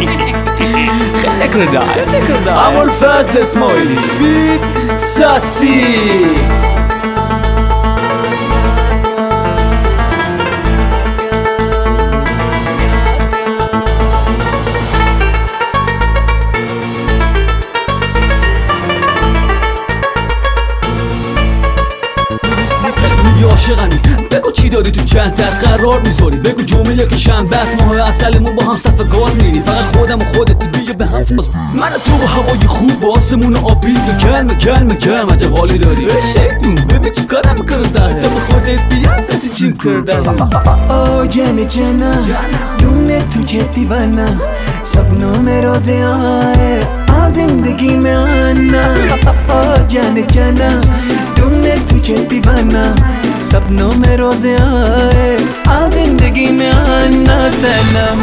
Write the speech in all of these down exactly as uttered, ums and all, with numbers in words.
خليك رداء خليك رداء ابو الفازل اسماعيلي في ساسي. عاشقمی بگو چی داری تو چند تر قرار میذاری، بگو جمله که شنبه است ماه اصلمون با هم صف کار میریم، فقط خودم و خودت بیجا به هم باز من تو با هوای خوب با آسمون آبی تو گرم گرم گرم عجب حالی داری شیطون ببین چی کارم کرده تو به خودت بیان سسی چین کرده او جان جانا तूने तुझे दीवाना सपनों में रोजे आए आ जिंदगी में आना ओ जान जाना तूने तुझे दीवाना सपनों में रोजे आए आ जिंदगी में आना सनम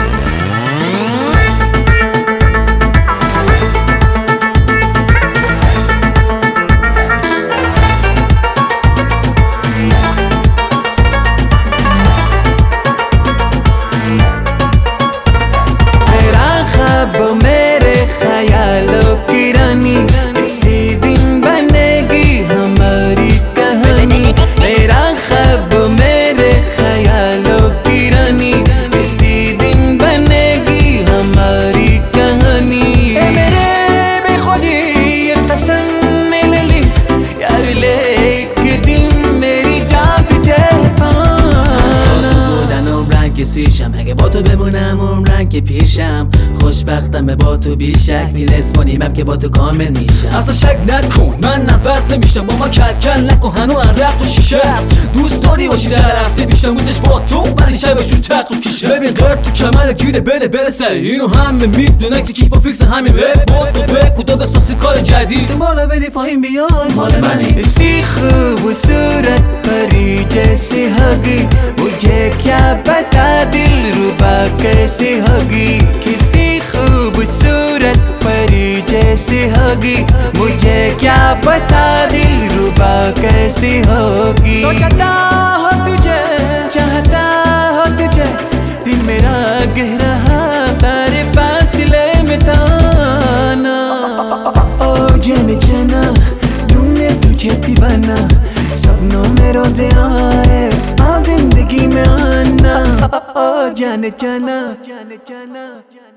मेरे ख्यालों की रानी किसी दिन बनेगी हमारी कहानी मेरा ख्वाब मेरे ख्यालों की रानी किसी दिन बनेगी हमारी कहानी मेरे बेखुदी ये कसम मैंने ली यार ले एक दिन मेरी जान तुझे पाना بودن عمرن که سیشم اگه با تو بمونم عمرن که پیشم خوشبختم با تو بیشک میرسونیمم که با تو کامل میشم اصلا شک نکن من نفس نمیشم با ما کل کل نکن هنو عرق تو شیشه دوست داری باشی در هفته بیشتم بودش با تو ولی شبش تو تخت و کیشه ببین قرد تو کمر گیره بره بره سری اینو همه میدونن که کیپا فیکس همین بره با تو بکو داد اساسی کار جدید تو بالا بری پایین بیای مال منی इसी खूबसूरत परी जैसी होगी मुझे क्या पता दिल रुबा कैसी होगी किसी खूबसूरत परी जैसी होगी मुझे क्या पता दिल रुबा कैसी होगी सोचता हो तुझे चाहता हो तुझे दिल मेरा कह रहा तेरे फासले में ताना ओ जन जना तूने तुझे दीवाना सपनों में रोजे आए आ जिंदगी में आना ओ जाने जाना जाने जाना